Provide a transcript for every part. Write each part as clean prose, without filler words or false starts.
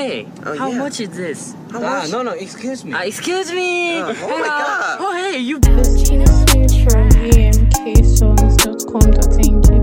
Hey, how much is this? How much? No, excuse me. Excuse me. Oh my God. Oh, hey, you. VMKsongs.com.ng.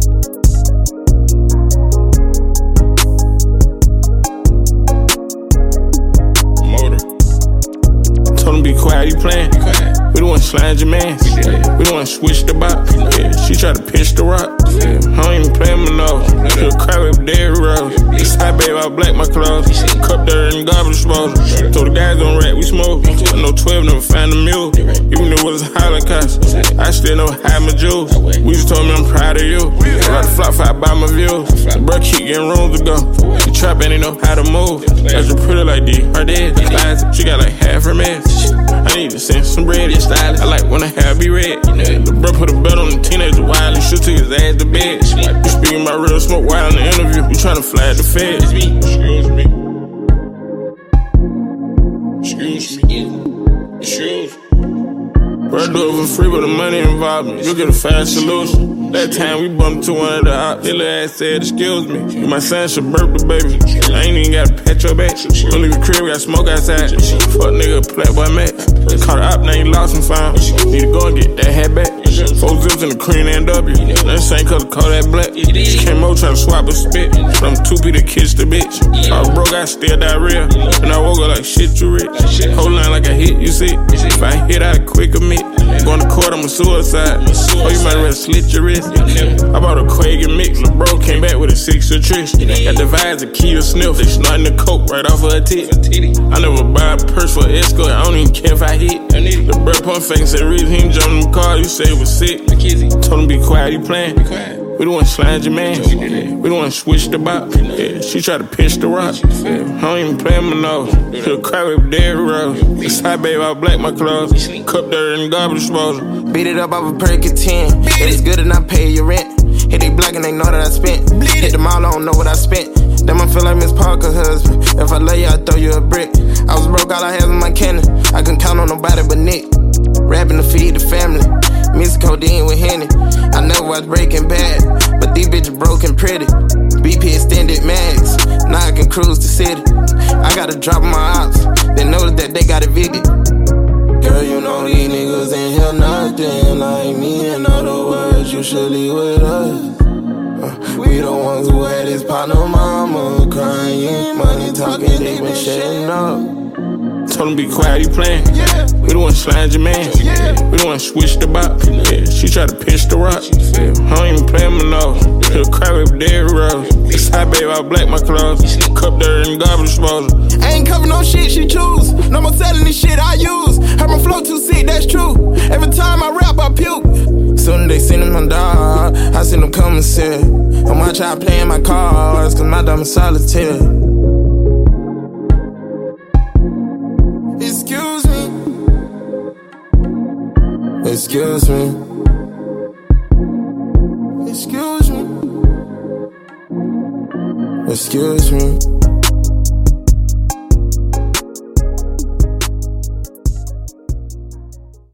Told him be quiet, he playing. We the one slide your man. We the one switch the box. Yeah, she try to pitch the rock. Yeah, I don't even play my nose. She'll cry with Derry Rose. This high babe, I black my clothes. Cup dirt in the garbage disposal. Told the guys on rat, we smoke. I know 12 never find a mule. Even if it was a Holocaust, I still know hide my jewels. We just told me I'm proud of you. I got to flop fight by my views. The bro keep getting rooms to go. The trap ain't know how to move. That's just pretty like D. Her dead. She got like half her mess. I need to send some bread. I like when the hair be red. The bro put a belt on the teenager wild and shit to his ass to bed. You speaking about real smoke wild in the interview. You trying to flag the feds. Excuse me. Bro, do it for free, but the money involved me. You get a fast solution. That time we bumped to one of the op. His little ass said, excuse me. My son should burp the baby. I ain't even got to pat your back. Don't leave the crib, we got smoke outside. Fuck nigga, Playboy Mac. Caught her op, now he lost and found. Need to go and get that hat back. 4 zips in the cream and W. That same color, call that black. She came over trying to swap a spit. But I'm too big to kiss the bitch. I was broke, I still diarrhea. And I woke up like shit, you rich. Whole line like I hit, you see. If I hit, I quick commit. Going to court, I'm a suicide. Oh, you might as well slit your wrist. I bought a Quake and mix. Lil' bro came back with a 6 of tricks. Got the vibes, a key, a sniff. They snorting the coke right off of her tit. I never buy a purse for an escort. I don't even care if I hit. The bro pump fake said, reason he ain't jumping in the car. You say it was sick. Told him be quiet, he playing. We the one slide your man. We the one switch the box. Yeah, she try to pitch the rock. Yeah, I don't even play my nose. She'll cry with Derry Rose. This high babe, I black my clothes. Cup dirt in the garbage disposal. Beat it up off a Perky 10. It's good and I pay your rent. Hit they black and they know that I spent. Hit the mall, I don't know what I spent. Then I feel like Miss Parker's husband. If I lay you, I throw you a brick. I was broke, all I had was my cannon. I couldn't count on nobody but Nick. Rapping to feed the family. Mix codeine with Henny. I never watched Breaking Bad, but these bitches broke and pretty. BP extended mags, now I can cruise the city. I gotta drop my ops, they notice that they got evicted. Girl, you know these niggas ain't hear nothing like me. In other words, you should leave with us. We the ones who had his partner mama crying. Money talking, they been shutting up. Told him be quiet, he playing. We the one slide your man. We the one switch the box. Yeah, she try to pitch the rock. Yeah, I don't even play my nose. She'll cry with Derry Rose. This high babe, I black my clothes. Cup dirt in the garbage disposal. I ain't cover no shit, she choose. No more selling this shit I use. Heard my flow too sick, that's true. Every time I rap, I puke. Soon they send him my dog, I send them come and sit. I'm watch out playing my cards, cause my diamond solitaire. Excuse me. Excuse me. Excuse me. Excuse me.